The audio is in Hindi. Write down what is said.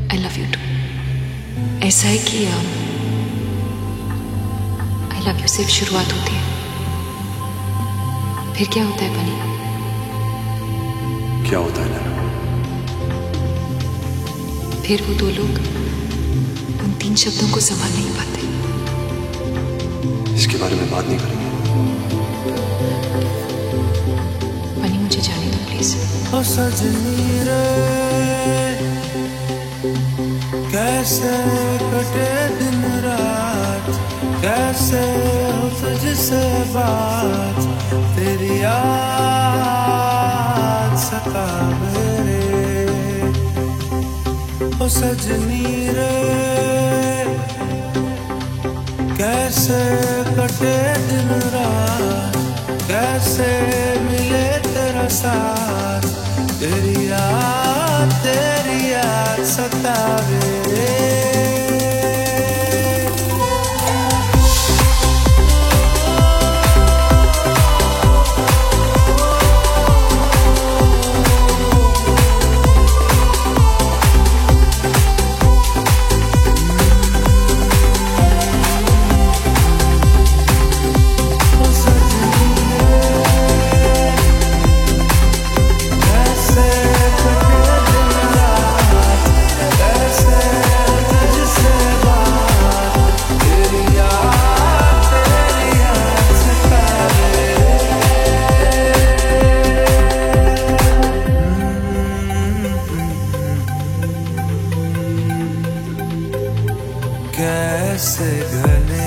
I love you to. ऐसा है कि आई लव यू सिर्फ शुरुआत होती है, फिर क्या होता है बनी? क्या होता है नैना? फिर वो दो लोग उन 3 शब्दों को संभाल नहीं पाते। इसके बारे में बात नहीं करेंगे। बनी मुझे जाने दो प्लीज। ओ सजनी रे कैसे कटे दिन रात, कैसे हो तुझसे बात, तेरी याद सतावे रे। ओ सजनी रे कैसे कटे दिन रात, कैसे मिले तेरा साथ, तेरी याद सतावे रे। कैसे घने